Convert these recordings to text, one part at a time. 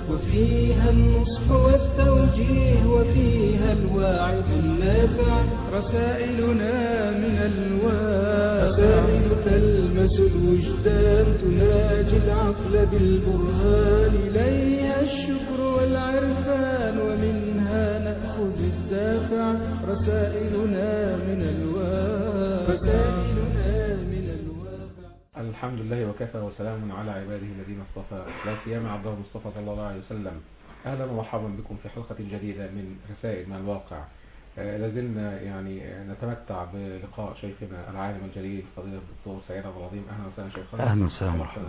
وفيها النصح والتوجيه وفيها الواعظ النافع. رسائلنا من الواقع، رسائل تلمس الوجدان، تناجي العقل بالبرهان. إليها الشكر والعرفان ومنها نأخذ الدافع. رسائلنا من الواقع، رسائلنا من الواقع. الحمد لله وكفى وسلام على عباده الذين اصطفى، لا سيما عبده المصطفى صلى الله عليه وسلم. اهلا ومرحبا بكم في حلقة جديدة من رسائل من الواقع. لازلنا يعني نتمتع بلقاء شيخنا العالم الجليل فضيلة الدكتور سعيد عبد العظيم. اهلا وسهلا شيخنا. اهلا وسهلا مرحبا.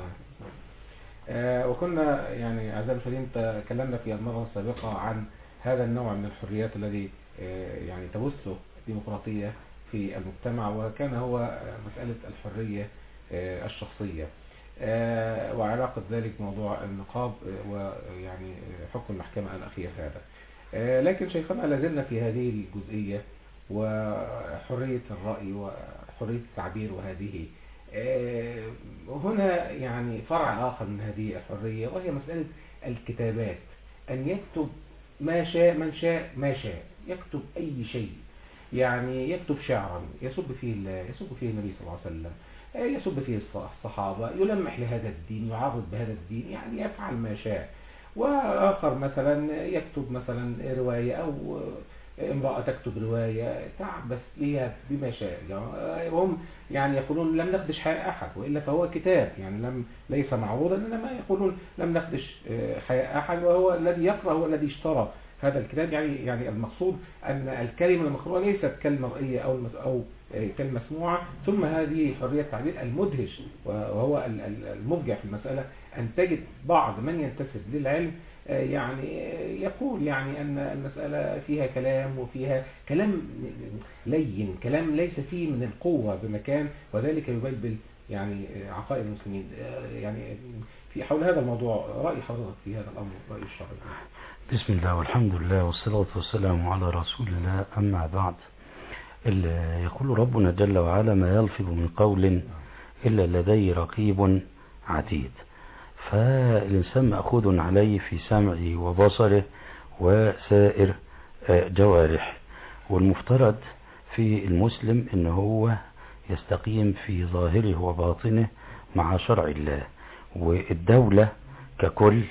وكنا يعني اعزائي المشاهدين تكلمنا في المرة السابقة عن هذا النوع من الحريات الذي يعني تبثه الديمقراطية في المجتمع، وكان هو مسألة الحرية الشخصية وعلاقة ذلك بموضوع النقاب ويعني حكم المحكمة الأخير هذا. لكن شيخنا لازلنا في هذه الجزئية وحرية الرأي وحرية التعبير، وهذه هنا يعني فرع آخر من هذه الحرية، وهي مسألة الكتابات. أن يكتب ما شاء، من شاء ما شاء، يكتب أي شيء، يعني يكتب شعرا يسب فيه الله، يسب فيه النبي صلى الله عليه وسلم، يسب فيه الصحابة، يلمح لهذا الدين، يعرض بهذا الدين، يعني يفعل ما شاء. وآخر مثلا يكتب مثلا رواية أو امرأة تكتب رواية تعبث بها بما شاء. وهم يعني يقولون لم نخدش حياء أحد، وإلا فهو كتاب، يعني ليس معروضا، إنما يقولون لم نخدش حياء أحد، وهو الذي يقرأ هو الذي اشترى هذا الكتاب. يعني المقصود أن الكلمة المقروءة ليست كالمرئية أو كلمة مسموعة. ثم هذه حرية التعبير المدهش وهو المبدع في المسألة أن تجد بعض من ينتسب للعلم يعني يقول يعني أن المسألة فيها كلام، وفيها كلام لين، كلام ليس فيه من القوة بمكان، وذلك يبلبل يعني عقائد المسلمين. يعني في حول هذا الموضوع رأي حضرتك في هذا الأمر، رأي الشرعي؟ بسم الله والحمد لله والصلاة والسلام على رسول الله. أما بعد، يقول ربنا جل وعلا: ما يلفظ من قول إلا لديه رقيب عتيد. فالإنسان مأخوذ عليه في سمعه وبصره وسائر جوارح، والمفترض في المسلم إن هو يستقيم في ظاهره وباطنه مع شرع الله. والدولة ككل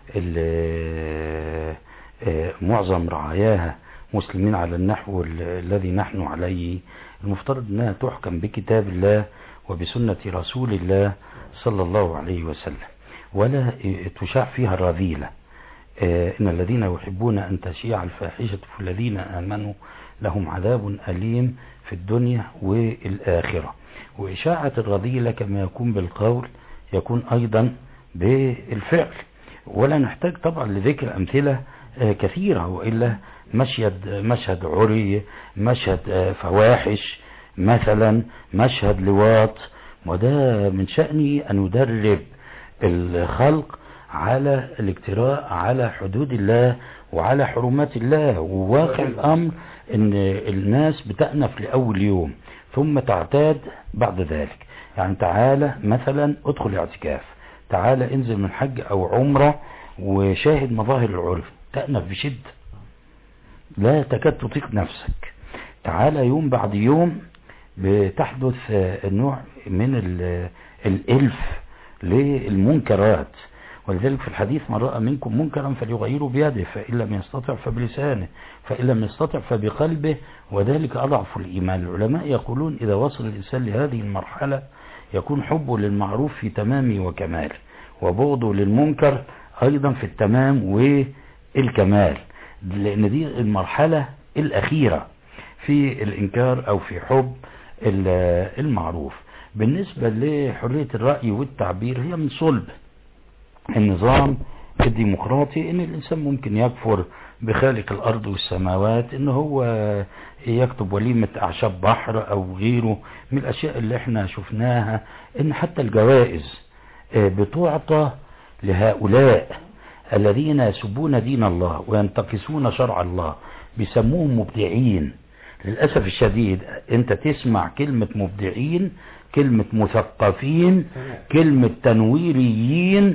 معظم رعاياها مسلمين على النحو الذي نحن عليه، المفترض أنها تحكم بكتاب الله وبسنة رسول الله صلى الله عليه وسلم، ولا تشاع فيها الرذيلة. إن الذين يحبون أن تشيع الفاحشة في الذين آمنوا لهم عذاب أليم في الدنيا والآخرة. وإشاعة الرذيلة كما يكون بالقول يكون أيضا بالفعل، ولا نحتاج طبعا لذكر أمثلة كثيرة، وإلا مشهد عري، مشهد فواحش، مثلا مشهد لواط، وده من شأني أن يدرب الخلق على الاجتراء على حدود الله وعلى حرمات الله. وواقع الأمر أن الناس بتأنف لأول يوم ثم تعتاد بعد ذلك. يعني تعالى مثلا ادخل اعتكاف، تعالى انزل من حج أو عمرة وشاهد مظاهر العرف، تأنف بشدة، لا تكاد تطيق نفسك. تعالى يوم بعد يوم بتحدث النوع من الإلف للمنكرات. ولذلك في الحديث: من رأى منكم منكرا فليغيره بيده، فإن لم يستطع فبلسانه، فإن لم يستطع فبقلبه، وذلك أضعف الإيمان. العلماء يقولون إذا وصل الإنسان لهذه المرحلة يكون حبه للمعروف في تمامه وكماله، وبغضه للمنكر أيضا في التمام والكمال، لأن دي المرحلة الأخيرة في الإنكار أو في حب المعروف. بالنسبة لحرية الرأي والتعبير، هي من صلب النظام الديمقراطي ان الانسان ممكن يكفر بخالق الارض والسماوات، ان هو يكتب وليمة اعشاب بحر او غيره من الاشياء اللي احنا شفناها. ان حتى الجوائز بتعطى لهؤلاء الذين يسبون دين الله وينتقصون شرع الله، بيسموهم مبدعين. للأسف الشديد انت تسمع كلمة مبدعين، كلمة مثقفين، كلمة تنويريين،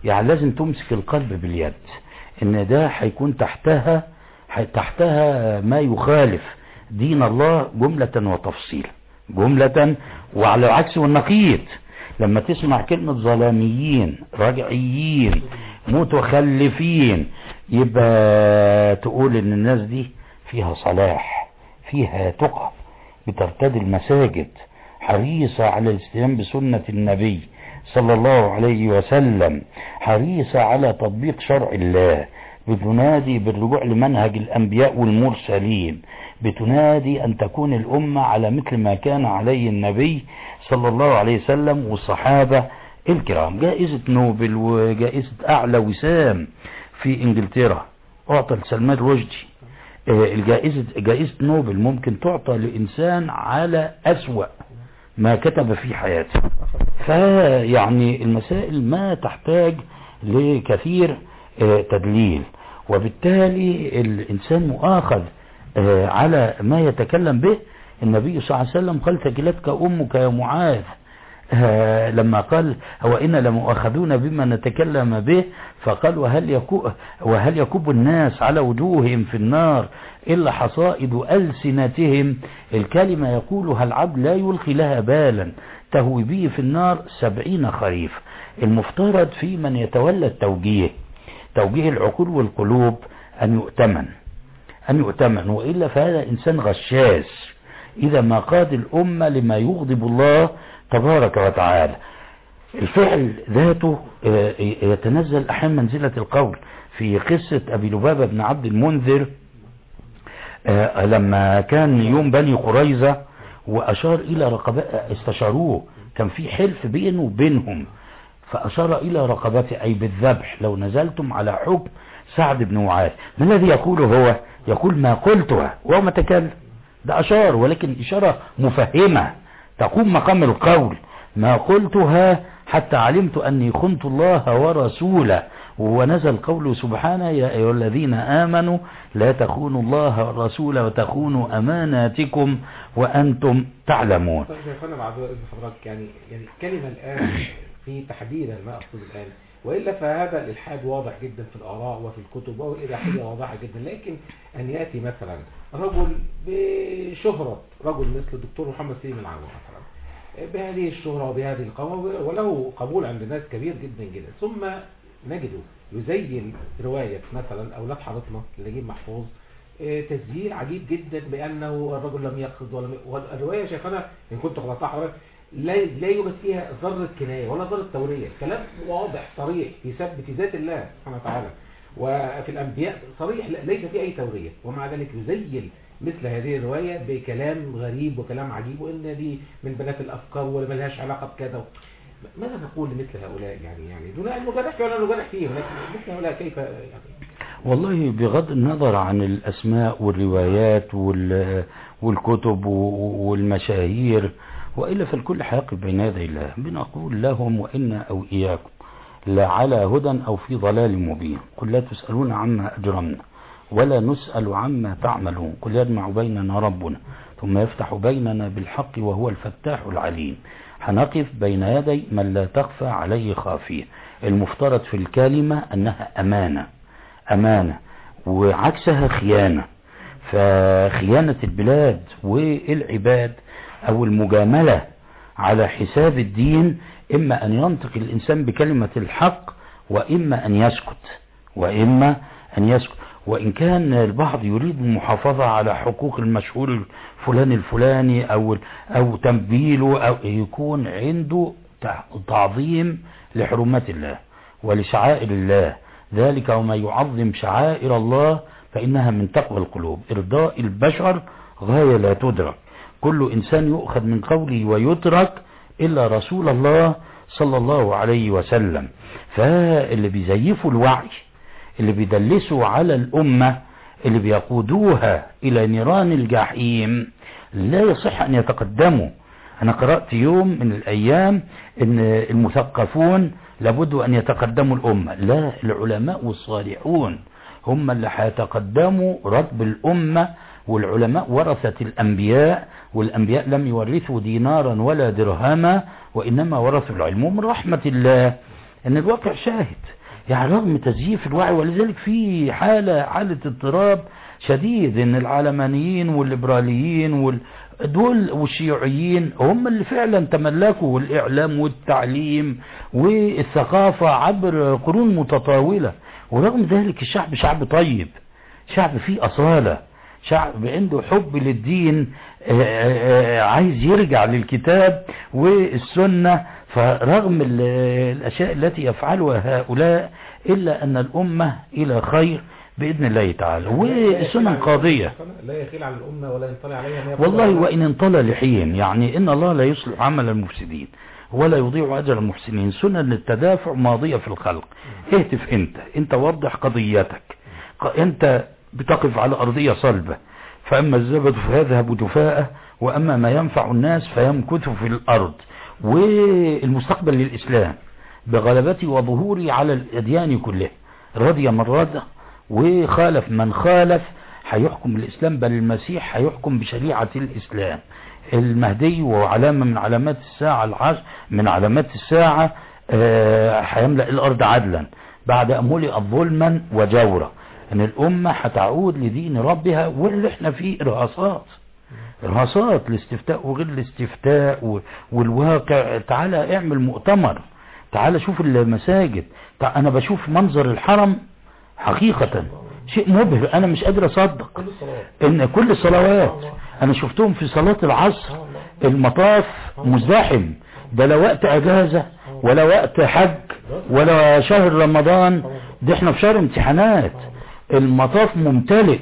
يعني لازم تمسك القلب باليد، ان ده هيكون تحتها ما يخالف دين الله جملة وتفصيلا، جملة وعلى العكس والنقيض. لما تسمع كلمة ظلاميين رجعيين متخلفين يبقى تقول ان الناس دي فيها صلاح، فيها تقى، بترتدي المساجد، حريصة على الاستلام بسنة النبي صلى الله عليه وسلم، حريصة على تطبيق شرع الله، بتنادي بالرجوع لمنهج الأنبياء والمرسلين، بتنادي أن تكون الأمة على مثل ما كان عليه النبي صلى الله عليه وسلم والصحابة الكرام. جائزة نوبل وجائزة أعلى وسام في إنجلترا أعطى لسلمان رشدي. جائزة نوبل ممكن تعطى لإنسان على أسوأ ما كتب في حياته. فيعني المسائل ما تحتاج لكثير تدليل، وبالتالي الإنسان مؤاخذ على ما يتكلم به. النبي صلى الله عليه وسلم قال ثكلتك أمك يا معاذ، لما قال وإنا لمؤاخذون بما نتكلم به، فقال وهل يكب الناس على وجوههم في النار إلا حصائد ألسنتهم. الكلمة يقولها العبد لا يلقي لها بالا تهوي به في النار 70 خريف. المفترض في من يتولى توجيه العقول والقلوب أن يؤتمن، وإلا فهذا إنسان غشاش إذا ما قاد الأمة لما يغضب الله تبارك وتعالى. الفعل ذاته يتنزل أحيانا منزلة القول. في قصة أبي لبابة بن عبد المنذر لما كان يوم بني قريظة وأشار إلى رقباء استشاروه، كان في حلف بينه وبينهم، فأشار إلى رقبته أي بالذبح لو نزلتم على حكم سعد بن معاذ. ما الذي يقوله هو؟ يقول ما قلتها وهو متكلم، ده أشار ولكن إشارة مفهمة تقوم مقام القول. ما قلتها حتى علمت أني خنت الله ورسوله، ونزل قوله سبحانه يا أيها الذين آمنوا لا تخونوا الله والرسول وتخونوا أماناتكم وأنتم تعلمون. طيب يا فندم بعد إذن حضرتك يعني كلمة الآن في تحديدا ما أقصد الآن، وإلا فهذا الإلحاد واضح جدا في الآراء وفي الكتب والإلحادية واضحة جدا. لكن أن يأتي مثلا رجل بشهرة، رجل مثل الدكتور محمد سليم العوض مثلا بهذه الشهرة وبهذه القوة وله قبول عند الناس كبير جدا جدا، ثم نجده يزين رواية مثلا أولاد حارتنا لنجيب محفوظ تسجيل عجيب جدا بأنه الرجل لم يقصد والرواية شايفانا إن كنت غلطان حضرتك لا يوجد فيها ذرة كناية ولا ذرة تورية، كلام واضح صريح يثبت ذات الله سبحانه وتعالى، وفي الأنبياء صريح ليس فيه أي تورية، ومع ذلك يزين مثل هذه الرواية بكلام غريب وكلام عجيب وإن دي من بنات الأفكار ولا ملهاش علاقة بكذا. ماذا نقول لمثل هؤلاء يعني دون أن نجرح ولا نجرح فيهم، لكن مثل هؤلاء كيف يعني؟ والله بغض النظر عن الأسماء والروايات والكتب والمشاهير، وإلا فالكل حيقف بين يدي الله. بنقول لهم وإنا أو إياكم لا على هدى أو في ضلال مبين. قل لا تسألون عما أجرمنا ولا نسأل عما تعملون، قل يجمع بيننا ربنا ثم يفتح بيننا بالحق وهو الفتاح العليم. هنقف بين يدي من لا تخفى عليه خافية. المفترض في الكلمة أنها أمانة وعكسها خيانة، فخيانة البلاد والعباد أو المجاملة على حساب الدين إما أن ينطق الإنسان بكلمة الحق وإما أن يسكت. وإن كان البعض يريد المحافظة على حقوق المشهور الفلاني أو تنبيله أو يكون عنده تعظيم لحرمات الله ولشعائر الله، ذلك وما يعظم شعائر الله فإنها من تقوى القلوب. إرضاء البشر غاية لا تدرك، كل إنسان يؤخذ من قوله ويترك إلا رسول الله صلى الله عليه وسلم. فاللي بيزيفوا الوعي، اللي بيدلسوا على الأمة، اللي بيقودوها إلى نيران الجحيم لا يصح أن يتقدموا. أنا قرأت يوم من الأيام أن المثقفون لابد أن يتقدموا الأمة، لا، العلماء والصالحون هم اللي هيتقدموا رتب الأمة، والعلماء ورثة الأنبياء، والأنبياء لم يورثوا دينارا ولا درهما وإنما ورثوا العلم. ومن رحمة الله ان الواقع شاهد، يعني رغم تزييف الوعي، ولذلك في حالة اضطراب شديد ان العلمانيين والليبراليين دول والشيوعيين هم اللي فعلا تملكوا الاعلام والتعليم والثقافة عبر قرون متطاولة، ورغم ذلك الشعب شعب طيب، شعب فيه اصالة، شعب عنده حب للدين، عايز يرجع للكتاب والسنة. فرغم الاشياء التي يفعلها هؤلاء الا ان الامة الى خير بإذن الله تعالى، والسنن قاضية لا يخيل على الأمة ولا ينطلع عليها والله، وإن انطلع لحين، يعني إن الله لا يصلح عمل المفسدين ولا يضيع أجر المحسنين. سنن التدافع ماضية في الخلق. اهتف انت وضح قضيتك، انت بتقف على أرضية صلبة، فأما الزبد فيذهب جفاء وأما ما ينفع الناس فيمكث في الأرض. والمستقبل للإسلام بغلبتي وظهوري على الأديان كلها، رضي من رضى وخالف من خالف، هيحكم الإسلام، بل المسيح هيحكم بشريعة الإسلام. المهدي وعلامة من علامات الساعة، من علامات الساعة هيملأ الأرض عدلا بعد أن ملئت ظلما وجورا، أن الأمة هتعود لدين ربها. واللي احنا فيه إرهاصات الاستفتاء وغير الاستفتاء والواقع. تعالى اعمل مؤتمر، تعالى شوف المساجد. أنا بشوف منظر الحرم حقيقة شيء مبهر، أنا مش قادر أصدق إن كل الصلوات أنا شفتهم في صلاة العصر المطاف مزدحم، ده لا وقت أجازة ولا وقت حج ولا شهر رمضان، ده احنا في شهر امتحانات، المطاف ممتلئ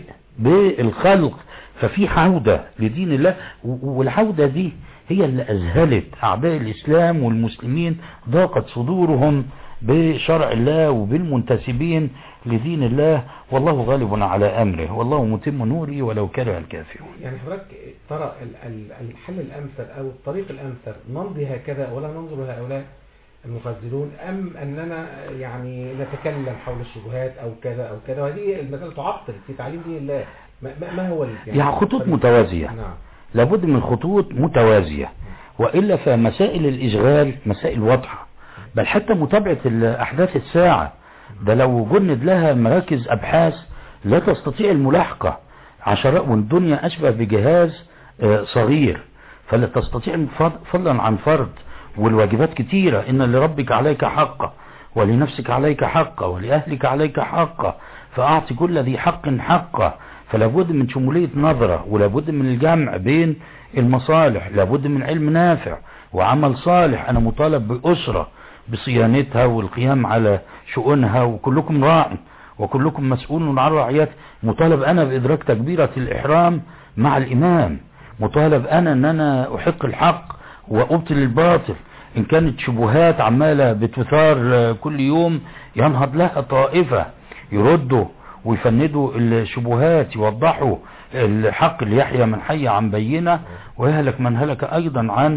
بالخلق. ففي عودة لدين الله، والعودة دي هي اللي أذهلت أعداء الإسلام والمسلمين، ضاقت صدورهم بشرع الله وبالمنتسبين لدين الله، والله غالب على أمره والله متم نوره ولو كره الكافرون. يعني حضرتك ترى الحل الأمثل أو الطريق الأمثل نمضي هكذا ولا ننظر هؤلاء المخزلون، أم أننا يعني نتكلم حول الشبهات أو كذا أو كذا، وهذه المسألة تعطل في تعليم دين الله؟ ما هو يعني خطوط متوازية. نعم. لابد من خطوط متوازية، وإلا فمسائل الإشغال مسائل واضحة، بل حتى متابعة أحداث الساعة ده لو جند لها مراكز أبحاث لا تستطيع الملاحقة، عشرات، والدنيا أشبه بجهاز صغير فلا تستطيع فضلا عن فرد، والواجبات كتيرة، إن لربك عليك حقا ولنفسك عليك حقا ولأهلك عليك حقا فأعطي كل ذي حق حقا. فلابد من شمولية نظرة، ولابد من الجمع بين المصالح، لابد من علم نافع وعمل صالح. أنا مطالب بأسرة بصيانتها والقيام على شؤونها، وكلكم راع وكلكم مسؤول عن رعيته. مطالب أنا بإدراك تكبيرة الإحرام مع الإمام، مطالب أنا أن أنا أحق الحق وأبطل الباطل. إن كانت شبهات عمالة بتثار كل يوم ينهض لها طائفة يردوا ويفندوا الشبهات، يوضحوا الحق اللي يحيى من حي عن بينة ويهلك من هلك أيضا عن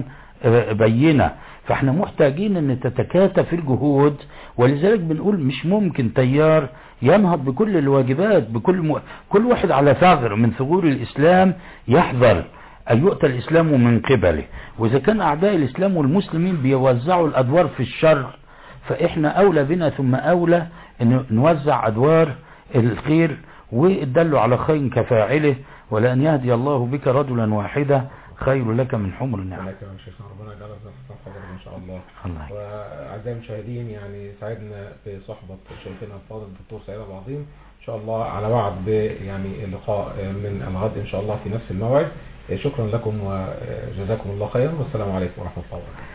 بينة. فاحنا محتاجين ان تتكاتف الجهود، ولذلك بنقول مش ممكن تيار ينهض بكل الواجبات، كل واحد على ثغر من ثغور الإسلام يحذر أن يؤتى الإسلام من قبله. وإذا كان أعداء الإسلام والمسلمين بيوزعوا الأدوار في الشر، فإحنا أولى بنا ثم أولى أن نوزع أدوار الخير، والدل على خير كفاعله، ولأن يهدي الله بك رجلا واحدا خير لك من حمر النعم. ربنا يجعلك ان شاء الله. واعزائي المشاهدين، يعني سعدنا بصحبه شيخنا الفاضل الدكتور سعيد العظيم، ان شاء الله على وعد يعني اللقاء من الغد ان شاء الله في نفس الموعد. شكرا لكم وجزاكم الله خيرا، والسلام عليكم ورحمه الله وبركاته.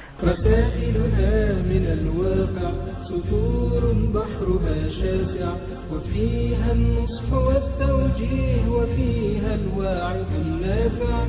رسائلنا من الواقع سطور بحرها شاسع، وفيها النصح والتوجيه وفيها الواعظ النافع.